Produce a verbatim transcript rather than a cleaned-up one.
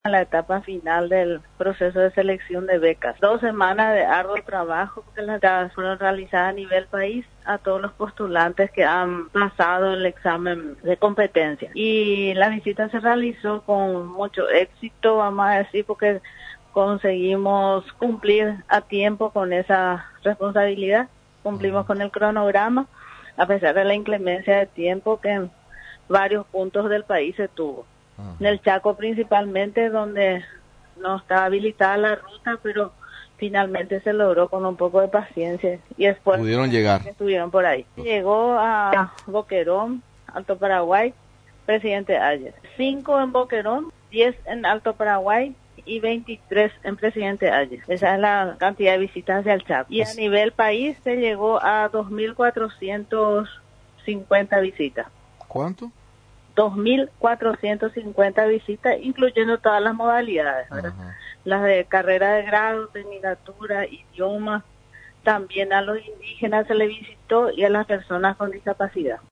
a la etapa final del proceso de selección de becas. Dos semanas de arduo trabajo, porque las becas fueron realizadas a nivel país a todos los postulantes que han pasado el examen de competencia. Y la visita se realizó con mucho éxito, vamos a decir, porque conseguimos cumplir a tiempo con esa responsabilidad. Cumplimos con el cronograma, a pesar de la inclemencia de tiempo que en varios puntos del país se tuvo. En el Chaco principalmente, donde no estaba habilitada la ruta, pero finalmente se logró con un poco de paciencia y después pudieron llegar. Que estuvieron por ahí. Llegó a Boquerón, Alto Paraguay, Presidente Hayes. Cinco en Boquerón, diez en Alto Paraguay y veintitrés en Presidente Hayes. Esa es la cantidad de visitas hacia el Chaco. Y a nivel país se llegó a dos mil cuatrocientas cincuenta visitas. ¿Cuánto? dos mil cuatrocientas cincuenta visitas, incluyendo todas las modalidades, ¿verdad? Uh-huh. Las de carrera de grado, tecnicatura, idiomas, también a los indígenas se les visitó y a las personas con discapacidad.